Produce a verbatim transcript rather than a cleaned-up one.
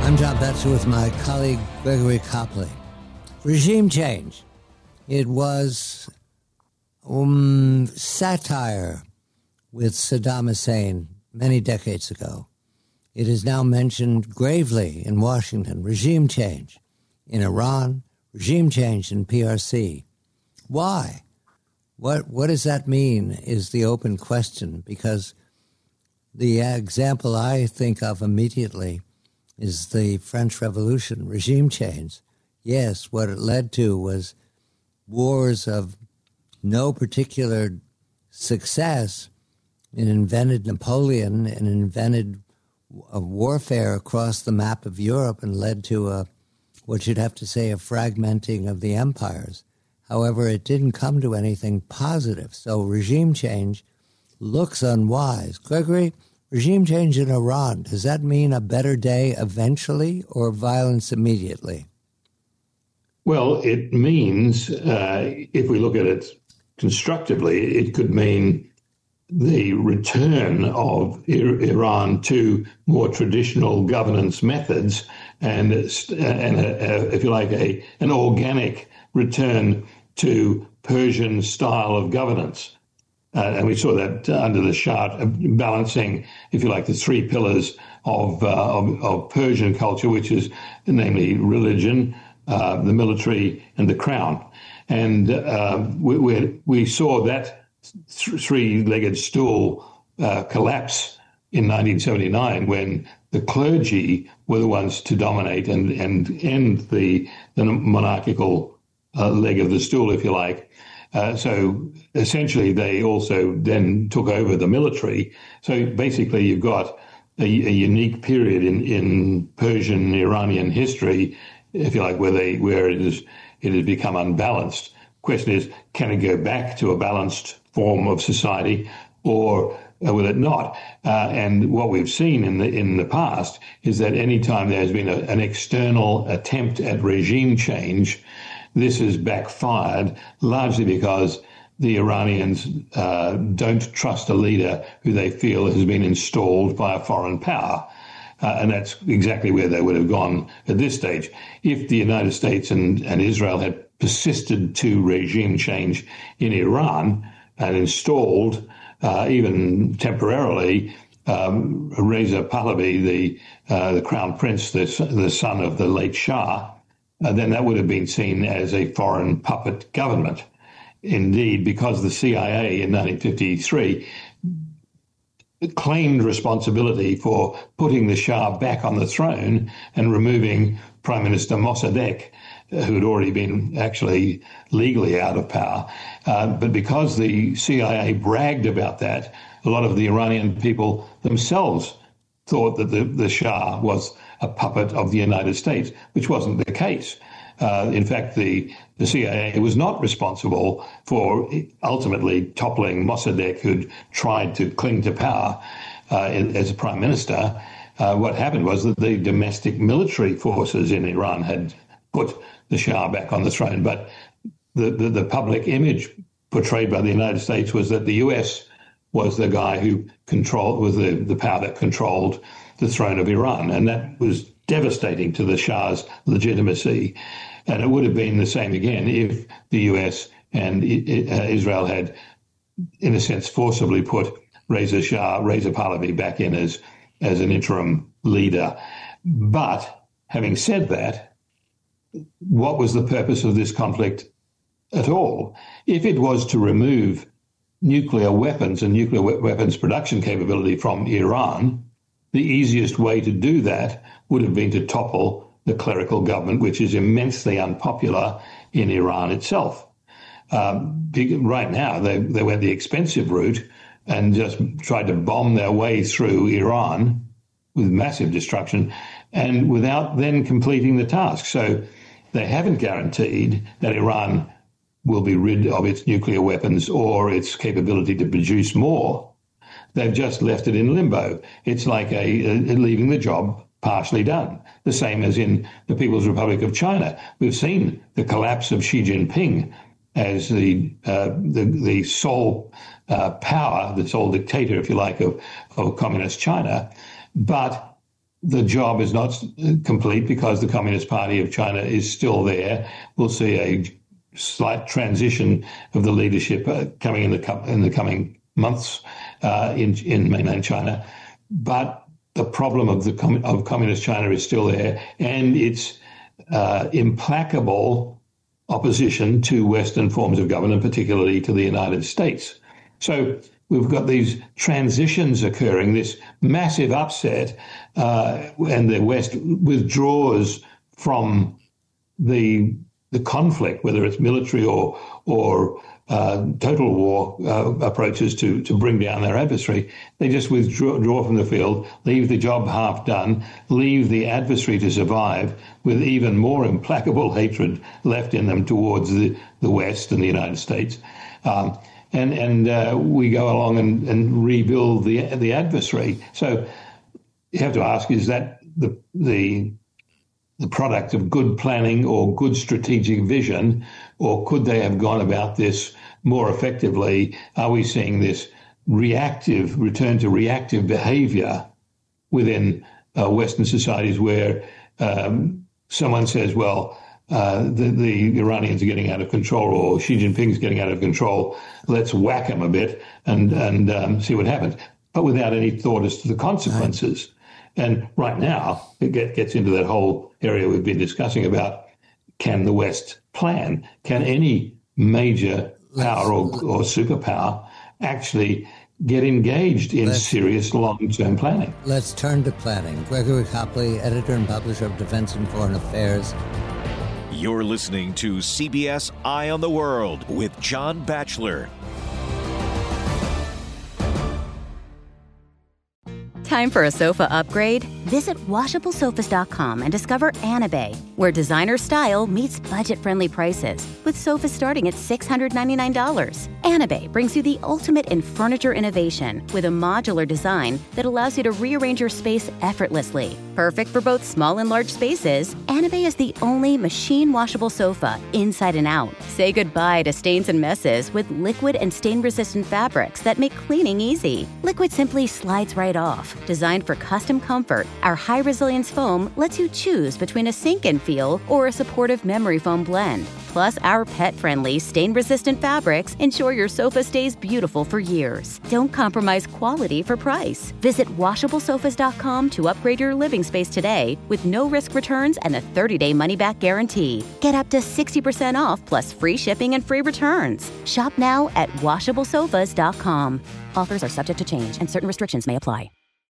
I'm John Betzer with my colleague Gregory Copley. Regime change. It was um, satire with Saddam Hussein many decades ago. It is now mentioned gravely in Washington. Regime change in Iran, regime change in P R C. Why? What what does that mean is the open question, because the example I think of immediately is the French Revolution, regime change. Yes, what it led to was wars of no particular success. It invented Napoleon and invented a warfare across the map of Europe and led to a, what you'd have to say, a fragmenting of the empires. However, it didn't come to anything positive. So regime change looks unwise. Gregory, regime change in Iran, does that mean a better day eventually or violence immediately? Well, it means, uh, if we look at it constructively, it could mean the return of I- Iran to more traditional governance methods and, and a, a, if you like, a, an organic return to Persian style of governance. Uh, and we saw that under the Shah, balancing, if you like, the three pillars of, uh, of, of Persian culture, which is namely religion, uh, the military, and the crown. And uh, we, we, we saw that th- three-legged stool uh, collapse in nineteen seventy-nine when the clergy were the ones to dominate and, and end the, the monarchical uh, leg of the stool, if you like. Uh, so essentially, they also then took over the military. So basically, you've got a, a unique period in, in Persian Iranian history, if you like, where they where it is it has become unbalanced. Question is, can it go back to a balanced form of society, or will it not? Uh, and what we've seen in the in the past is that any time there has been a, an external attempt at regime change, this has backfired largely because the Iranians uh, don't trust a leader who they feel has been installed by a foreign power. Uh, and that's exactly where they would have gone at this stage. If the United States and, and Israel had persisted to regime change in Iran and installed, uh, even temporarily, um, Reza Pahlavi, the, uh, the crown prince, the, the son of the late Shah, Uh, then that would have been seen as a foreign puppet government. Indeed, because the C I A in nineteen fifty-three claimed responsibility for putting the Shah back on the throne and removing Prime Minister Mossadegh, who had already been actually legally out of power. Uh, but because the C I A bragged about that, a lot of the Iranian people themselves thought that the, the Shah was a puppet of the United States, which wasn't the case. Uh, in fact, the, the C I A was not responsible for ultimately toppling Mossadegh, who'd tried to cling to power uh, as a prime minister. Uh, what happened was that the domestic military forces in Iran had put the Shah back on the throne. But the, the, the public image portrayed by the United States was that the U S was the guy who controlled, was the, the power that controlled the throne of Iran. And that was devastating to the Shah's legitimacy. And it would have been the same again if the U S and uh, Israel had, in a sense, forcibly put Reza Shah, Reza Pahlavi back in as, as an interim leader. But having said that, what was the purpose of this conflict at all? If it was to remove nuclear weapons and nuclear we- weapons production capability from Iran, the easiest way to do that would have been to topple the clerical government, which is immensely unpopular in Iran itself. Um, right now, they, they went the expensive route and just tried to bomb their way through Iran with massive destruction and without then completing the task. So they haven't guaranteed that Iran will be rid of its nuclear weapons or its capability to produce more. They've just left it in limbo. It's like a, a leaving the job partially done, the same as in the People's Republic of China. We've seen the collapse of Xi Jinping as the uh, the, the sole uh, power, the sole dictator, if you like, of, of communist China. But the job is not complete because the Communist Party of China is still there. We'll see a slight transition of the leadership uh, coming in the in the coming months uh, in in mainland China, but the problem of the of Communist China is still there, and its uh, implacable opposition to Western forms of government, particularly to the United States. So we've got these transitions occurring, this massive upset, uh, and the West withdraws from the the conflict, whether it's military or or uh, total war uh, approaches to to bring down their adversary. They just withdraw draw from the field, leave the job half done, leave the adversary to survive with even more implacable hatred left in them towards the, the West and the United States. Um, and and uh, we go along and, and rebuild the the adversary. So you have to ask, is that the the the product of good planning or good strategic vision, or could they have gone about this more effectively? Are we seeing this reactive, return to reactive behavior within uh, Western societies where um, someone says, well, uh, the, the Iranians are getting out of control, or Xi Jinping's getting out of control, let's whack him a bit and, and um, see what happens, but without any thought as to the consequences. Right. And right now, it get, gets into that whole area we've been discussing about, can the West plan? Can any major power or, or superpower actually get engaged in let's, serious long-term planning? Let's turn to planning. Gregory Copley, editor and publisher of Defense and Foreign Affairs. You're listening to C B S Eye on the World with John Batchelor. Time for a sofa upgrade? Visit washable sofas dot com and discover Anabay, where designer style meets budget-friendly prices, with sofas starting at six hundred ninety-nine dollars. Anabay brings you the ultimate in furniture innovation with a modular design that allows you to rearrange your space effortlessly. Perfect for both small and large spaces, Anabay is the only machine-washable sofa inside and out. Say goodbye to stains and messes with liquid and stain-resistant fabrics that make cleaning easy. Liquid simply slides right off. Designed for custom comfort, our high-resilience foam lets you choose between a sink-in feel or a supportive memory foam blend. Plus, our pet-friendly, stain-resistant fabrics ensure your sofa stays beautiful for years. Don't compromise quality for price. Visit washable sofas dot com to upgrade your living space today with no-risk returns and a thirty-day money-back guarantee. Get up to sixty percent off plus free shipping and free returns. Shop now at washable sofas dot com. Offers are subject to change and certain restrictions may apply.